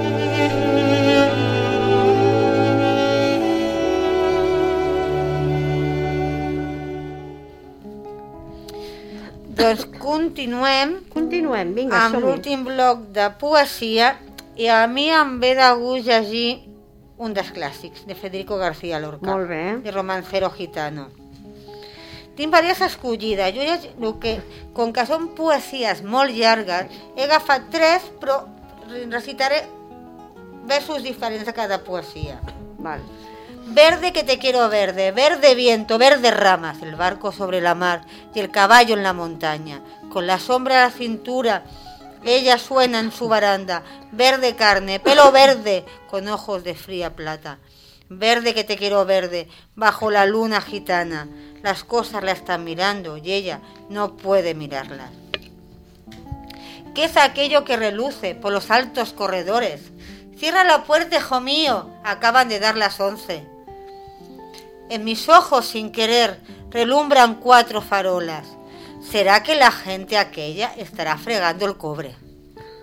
Doncs continuem, continuem vinga, amb l'últim bloc de poesia i a mi em ve de gust llegir un dels clàssics de Federico García Lorca. Molt bé. De Romancero Gitano. Tinc diverses escollides. Jo ja, que, com que són poesies molt llargues, he agafat tres, però recitaré versos diferents de cada poesia. Vale. Verde que te quiero verde, verde viento, verde ramas, el barco sobre la mar y el caballo en la montaña. Con la sombra a la cintura, ella suena en su baranda. Verde carne, pelo verde, con ojos de fría plata. Verde que te quiero verde, bajo la luna gitana. Las cosas la están mirando y ella no puede mirarlas. ¿Qué es aquello que reluce por los altos corredores? Cierra la puerta, hijo mío, acaban de dar las once. En mis ojos, sin querer, relumbran cuatro farolas. ¿Será que la gente aquella estará fregando el cobre?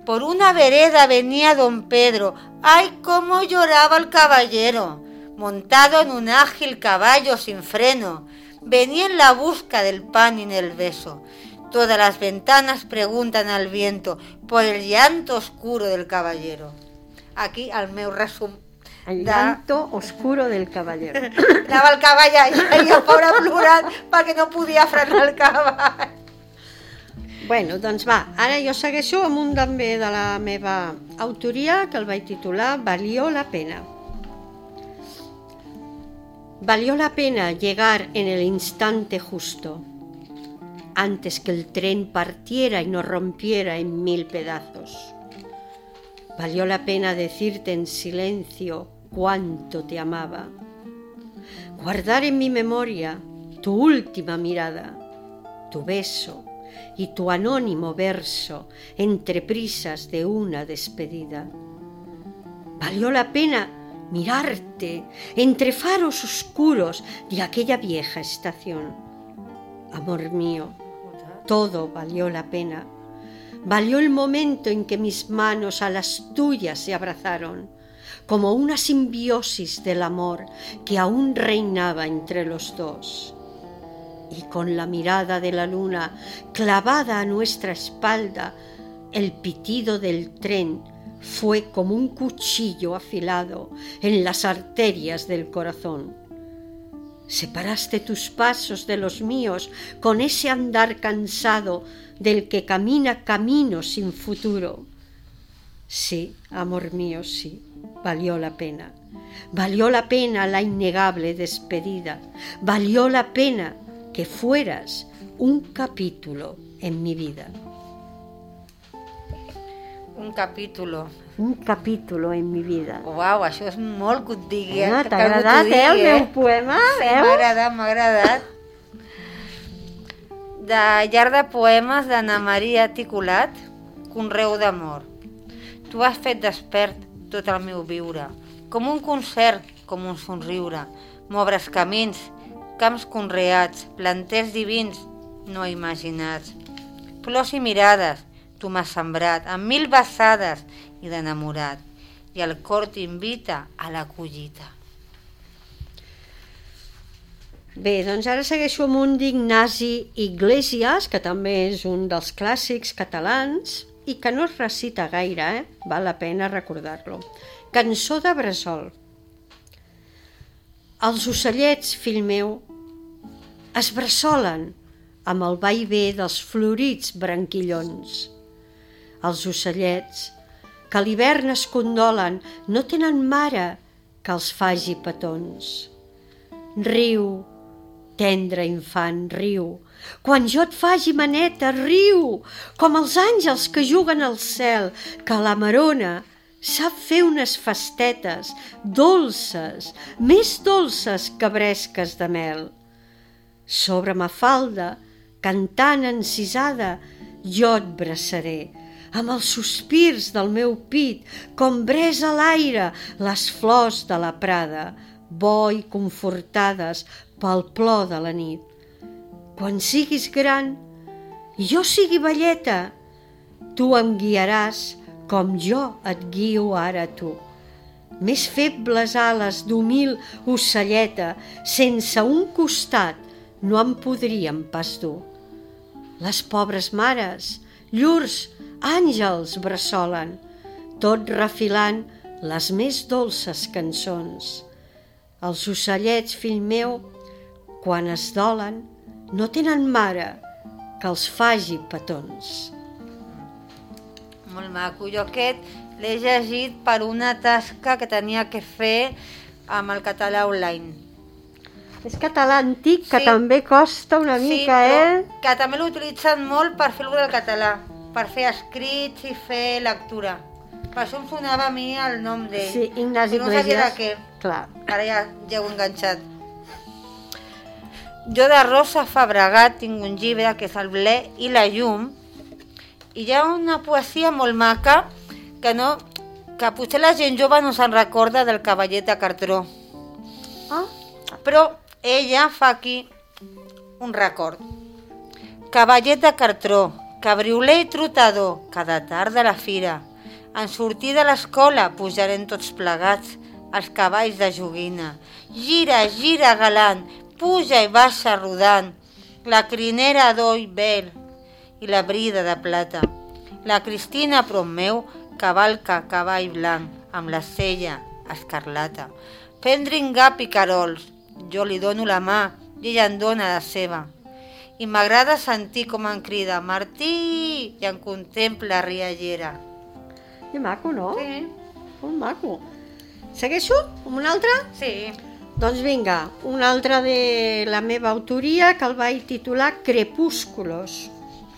Por una vereda venía don Pedro. ¡Ay, cómo lloraba el caballero! Montado en un ágil caballo sin freno, venía en la busca del pan y del beso. Todas las ventanas preguntan al viento por el llanto oscuro del caballero. Aquí, al meu resum. El llanto de... oscuro del caballero. Anava el cavall allà i el pobre plorant perquè no podia frenar el cavall. Bueno, doncs va, ara jo segueixo amb un també de la meva autoria que el vaig titular Valió la pena. Valió la pena llegar en el instante justo, antes que el tren partiera y nos rompiera en mil pedazos. Valió la pena decirte en silencio cuánto te amaba, guardar en mi memoria tu última mirada, tu beso y tu anónimo verso entre prisas de una despedida. Valió la pena mirarte entre faros oscuros de aquella vieja estación. Amor mío, todo valió la pena. Valió el momento en que mis manos a las tuyas se abrazaron, como una simbiosis del amor que aún reinaba entre los dos. Y con la mirada de la luna clavada a nuestra espalda, el pitido del tren fue como un cuchillo afilado en las arterias del corazón. Separaste tus pasos de los míos con ese andar cansado del que camina camino sin futuro. Sí, amor mío, sí, valió la pena. Valió la pena la innegable despedida. Valió la pena que fueras un capítulo en mi vida. Un capítulo. Un capítulo en mi vida. Uau, això és molt que et digui. Ah, t'ha agradat, eh, el meu poema? Sí, m'ha agradat, m'ha agradat. De llar de poemes d'Anna Maria Ticolat, Conreu d'amor. Tu has fet despert tot el meu viure, com un concert, com un somriure. M'obres camins, camps conreats, planters divins no imaginats. Flors i mirades, tu m'has sembrat amb mil vessades i d'enamorat, i el cor t'invita a la collita. Bé, doncs ara segueixo amb un d'Ignasi Iglesias, que també és un dels clàssics catalans i que no es recita gaire, eh? Val la pena recordar-lo. Cançó de bressol. Els ocellets, fill meu, es bressolen amb el vaivé dels florits branquillons. Els ocellets, que a l'hivern es condolen, no tenen mare que els faci petons. Riu, tendre infant, riu. Quan jo et faci maneta, riu, com els àngels que juguen al cel, que la marona sap fer unes festetes dolces, més dolces que bresques de mel. Sobre ma falda, cantant encisada, jo et braçaré, amb els sospirs del meu pit, com bresa a l'aire les flors de la prada, bo i confortades pel plor de la nit. Quan siguis gran i jo sigui velleta, tu em guiaràs com jo et guio ara tu. Més febles ales d'humil ocelleta, sense un costat no em podríem pas dur. Les pobres mares, llurs àngels bressolen, tot refilant les més dolces cançons. Els ocellets, fill meu, quan es dolen, no tenen mare que els faci petons. Molt maco. Jo aquest l'he llegit per una tasca que tenia que fer amb el català online. És català antic, que sí. També costa una sí, mica, eh? Que també l'utilitzen molt per fer el català, per fer escrits i fer lectura. Per això em sonava a mi el nom d'ell. Sí, Ignasi no sabia de què. Clar. Ara ja, ja ho he enganxat. Jo de Rosa Fabregat tinc un llibre que és El ble i la llum, i hi ha una poesia molt maca que, no, que potser la gent jove no se'n recorda del cavallet de Cartró. Ah. Però ella fa aquí un record. Cavallet de Cartró, cabrioler i trotador, cada tarda a la fira. En sortir de l'escola pujarem tots plegats als cavalls de joguina. Gira, gira, galant, puja i baixa rodant, la crinera d'or i vel i la brida de plata. La Cristina, prop meu, cavalca cavall blanc, amb la cella escarlata. Fem dringar picarols, jo li dono la mà i ella em dona la seva. I m'agrada sentir com em crida Martí i em contempla riallera. Que maco, no? Sí. Un maco. Segueixo? Amb un altre? Sí. Doncs vinga, un altre de la meva autoria que el vaig titular Crepúsculos.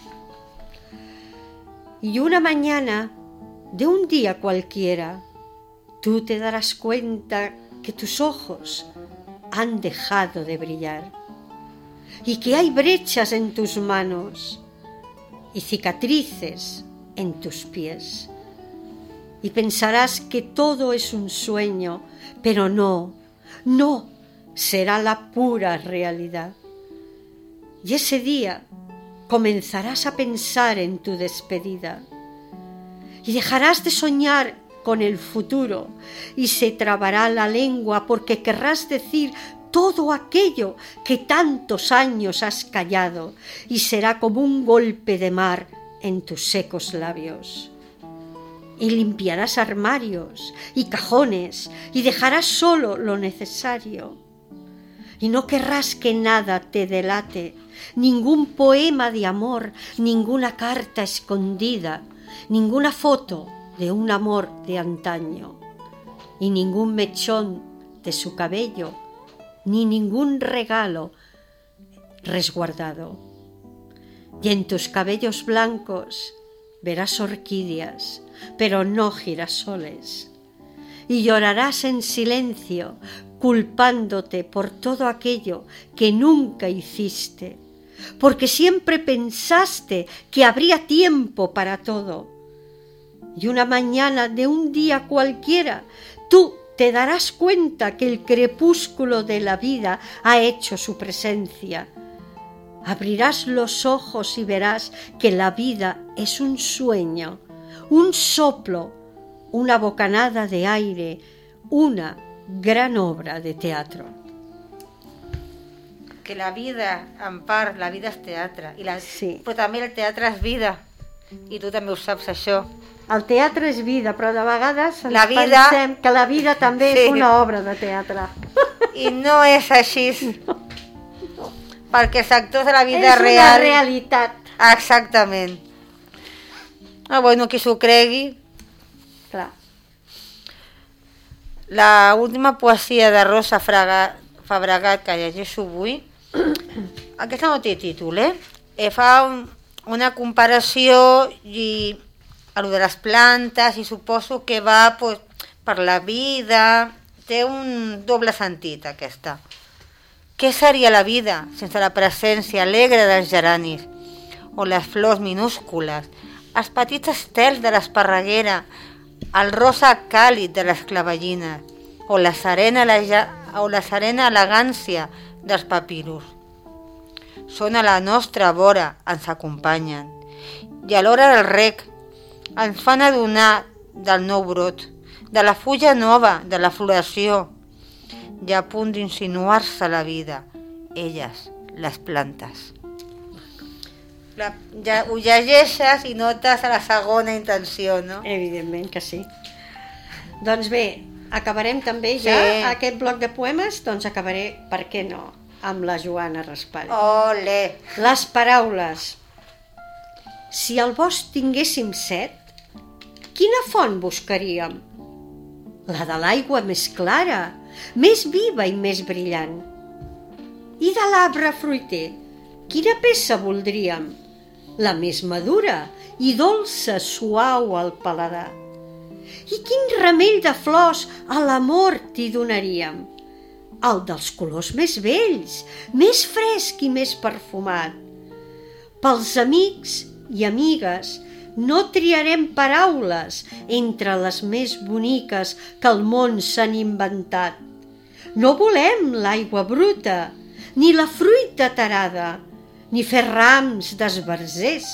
Y una mañana de un día cualquiera, tú te darás cuenta que tus ojos han dejado de brillar y que hay brechas en tus manos y cicatrices en tus pies. Y pensarás que todo es un sueño, pero no, no, será la pura realidad. Y ese día comenzarás a pensar en tu despedida y dejarás de soñar con el futuro y se trabará la lengua porque querrás decir todo aquello que tantos años has callado y será como un golpe de mar en tus secos labios. Y limpiarás armarios y cajones y dejarás solo lo necesario. Y no querrás que nada te delate, ningún poema de amor, ninguna carta escondida, ninguna foto de un amor de antaño, y ningún mechón de su cabello, ni ningún regalo resguardado. Y en tus cabellos blancos verás orquídeas, pero no girasoles, y llorarás en silencio, culpándote por todo aquello que nunca hiciste, porque siempre pensaste que habría tiempo para todo. Y una mañana de un día cualquiera, tú te darás cuenta que el crepúsculo de la vida ha hecho su presencia. Abrirás los ojos y verás que la vida es un sueño, un soplo, una bocanada de aire, una gran obra de teatro. Que la vida, en part, la vida és teatre, i la... Sí. Però també el teatre és vida, i tu també ho saps, això. El teatre és vida, però de vegades ens La vida- pensem que la vida també Sí. és una obra de teatre. I no és així, No. perquè els actors de la vida És real... una realitat. Exactament. Ah, bueno, qui s'ho cregui. Clar. La última poesia de Rosa Fraga, Fabregat que llegeixo avui, aquesta no té títol, eh? eh fa un, una comparació i a lo de les plantes i suposo que va pues, per la vida, té un doble sentit aquesta. Què seria la vida sense la presència alegre dels geranis o les flors minúscules, els petits estels de l'esparreguera, el rosa càlid de les clavellines o la serena, o la serena elegància dels papirus? Són a la nostra vora, ens acompanyen, i a l'hora del rec ens fan adonar del nou brot, de la fulla nova, de la floració, i a punt d'insinuar-se la vida, elles, les plantes. La, ja, ho llegeixes i notes a la segona intenció, no? Evidentment que sí. Doncs bé, acabarem també ja Sí. aquest bloc de poemes, doncs acabaré, per què no, amb la Joana Raspall. Ole! Les paraules. Si al bosc tinguéssim set, quina font buscaríem? La de l'aigua més clara, més viva i més brillant. I de l'arbre fruiter, quina peça voldríem? La més madura i dolça, suau al paladar. I quin remei de flors a l'amor t'hi donaríem? El dels colors més bells, més fresc i més perfumat. Pels amics i amigues no triarem paraules entre les més boniques que el món s'han inventat. No volem l'aigua bruta, ni la fruita tarada, ni fer rams d'esbarzers,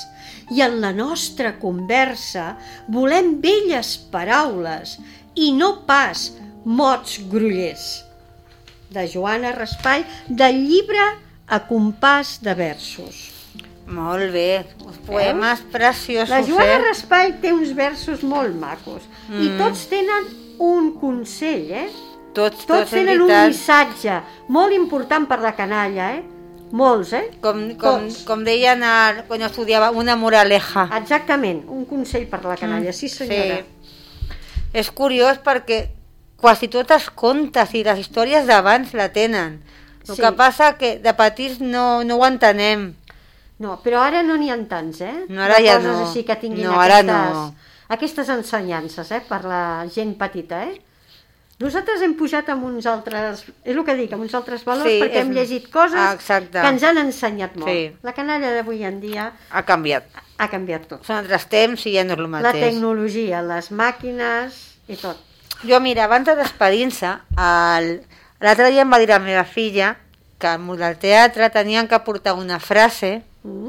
i en la nostra conversa volem belles paraules i no pas mots grollers. De Joana Raspall, del llibre A compàs de versos. Molt bé, uns poemes Veus? preciosos. La Joana eh? Raspall té uns versos molt macos mm. i tots tenen un consell, eh? Tots, tots, tots tenen un missatge molt important per la canalla, eh? Molts, eh? Com, com, com deien a, quan estudiava, una moraleja. Exactament, un consell per la canalla, mm. sí senyora. Sí. És curiós perquè quasi tots els contes i les històries d'abans la tenen. El Sí. que passa que de petits no, no ho entenem. No, però ara no n'hi ha tants, eh? No, ara ja coses no. així que tinguin No, ara aquestes, no. aquestes ensenyances, eh? Per la gent petita, eh? Nosaltres hem pujat amb uns altres, és el que dic, amb uns altres valors, Sí, perquè és- hem llegit coses Exacte. que ens han ensenyat molt. Sí. La canalla d'avui en dia Ha canviat. ha canviat tot. Són altres temps i ja no és el La mateix. tecnologia, les màquines i tot. Jo, mira, abans de despedir-se, el- l'altre dia em va dir la meva filla que al mur del teatre tenien que portar una frase Mm?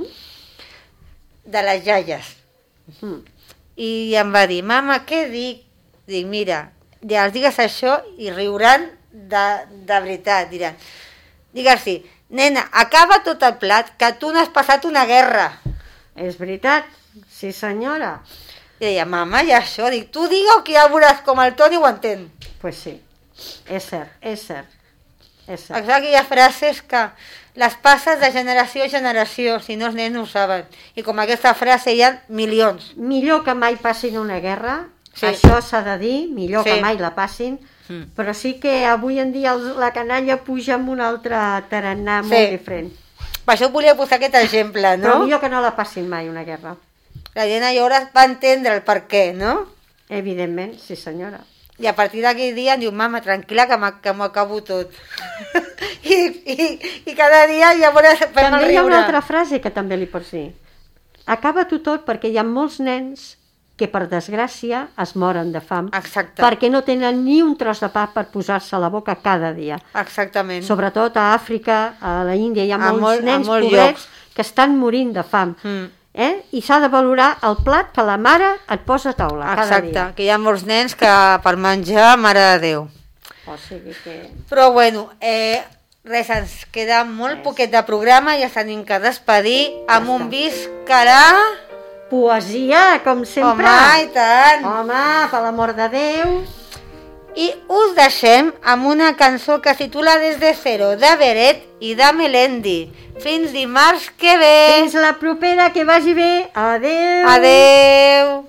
de les iaies. Mm. I em va dir, mama, què dic? Dic, mira, ja els digues això i riuran de, de veritat, diran. Digues-hi, nena, acaba tot el plat, que tu n'has passat una guerra. És veritat, sí senyora. I deia, mama, i això? Dic, tu digue-ho que ja veuràs com el Toni ho entén. Pues sí, és cert, és cert. És cert. Exacte, hi ha frases que les passes de generació a generació, si no els nens no ho saben. I com aquesta frase hi ha milions. Millor que mai passin una guerra, Sí. això s'ha de dir, millor Sí. que mai la passin, Mm. però sí que avui en dia el- la canalla puja amb un altre tarannà Sí. molt diferent. Per això volia posar aquest exemple, no? Però millor que no la passin mai una guerra. La gent llavors va entendre el per què, no? Evidentment, sí senyora. I a partir d'aquell dia em diu, mama, tranquil·la que m'ha- que m'ho acabo tot. I, i, I cada dia llavors fem el També hi ha riure. una altra frase que també li pots dir. Acaba-t'ho tot perquè hi ha molts nens que per desgràcia es moren de fam. Exacte. Perquè no tenen ni un tros de pa per posar-se a la boca cada dia. Exactament. Sobretot a Àfrica, a la Índia, hi ha A molts molt- a nens molts pobrets llocs. que estan morint de fam. Mm. Eh? I s'ha de valorar el plat que la mare et posa a taula cada Exacte, dia. que hi ha molts nens que per menjar, mare de Déu. O sigui que... Però bueno, eh, res, ens queda molt poquet de programa i ja tenim que despedir amb un viscarà... Poesia, com sempre. Home, i tant. Home, per l'amor de Déu. I us deixem amb una cançó que es titula Desde Cero, de Beret i de Melendi. Fins dimarts que ve. Fins la propera, que vagi bé. Adeu. Adeu.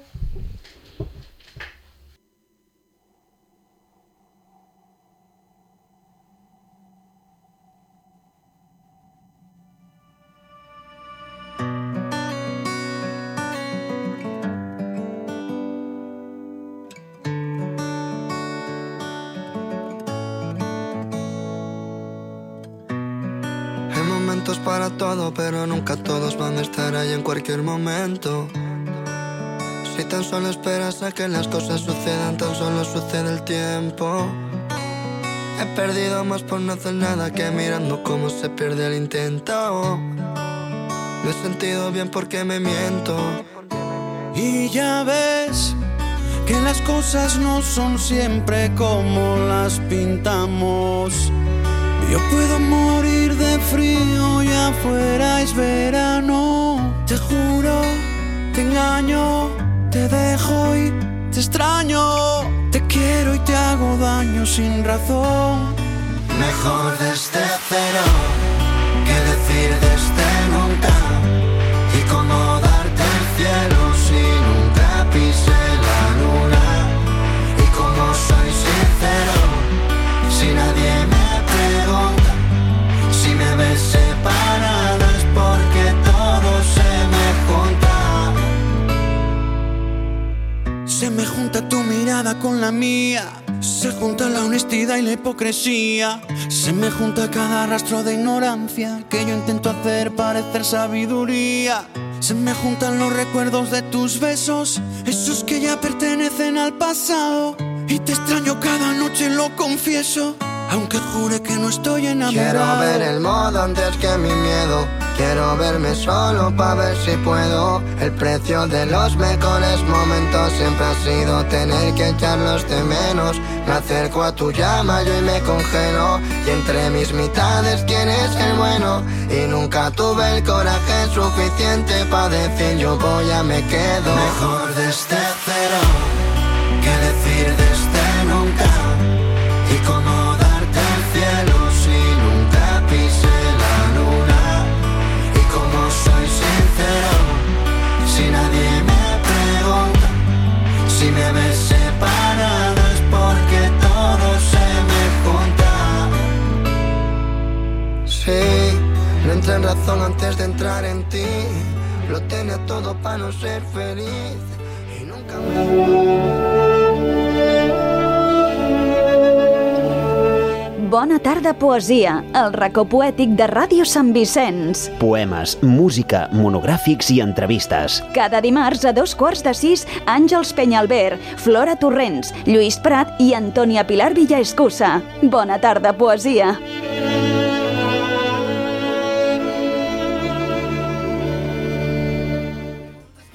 Hay momentos para todo, pero nunca todos van a estar ahí en cualquier momento. Si tan solo esperas a que las cosas sucedan, tan solo sucede el tiempo. He perdido más por no hacer nada que mirando cómo se pierde el intento. Me he sentido bien porque me miento. Y ya ves que las cosas no son siempre como las pintamos. Yo puedo morir de frío y afuera es verano. Te juro, te engaño, te dejo y te extraño. Te quiero y te hago daño sin razón. Mejor desde cero que decir desde nunca. Y cómo darte el cielo si nunca pisé la luna. Y cómo soy sincero si nadie me pregunta. Si me ves separada es porque todo se me junta. Se me junta tu mirada con la mía. Se junta la honestidad y la hipocresía. Se me junta cada rastro de ignorancia que yo intento hacer parecer sabiduría. Se me juntan los recuerdos de tus besos, esos que ya pertenecen al pasado. Y te extraño cada noche, lo confieso. aunque jure que no estoy enamorado. Quiero ver el modo antes que mi miedo. Quiero verme solo pa' ver si puedo. El precio de los mejores momentos siempre ha sido tener que echarlos de menos. Me acerco a tu llama yo y me congelo, y entre mis mitades quién es el bueno. Y nunca tuve el coraje suficiente pa' decir yo voy a me quedo. Mejor desde cero que decir desde nunca. Y cómo darte el cielo si nunca pisé la luna. Y como soy sincero, si nadie me pregunta, si me ves separado es porque todo se me junta. Sí, no entré en razón antes de entrar en ti. Lo tenía todo para no ser feliz y nunca me... Bona tarda, poesia, el racó poètic de Ràdio Sant Vicenç. Poemes, música, monogràfics i entrevistes. Cada dimarts a dos quarts de sis, Àngels Penyalver, Flora Torrents, Lluís Prat i Antònia Pilar Villaescusa. Bona tarda, poesia.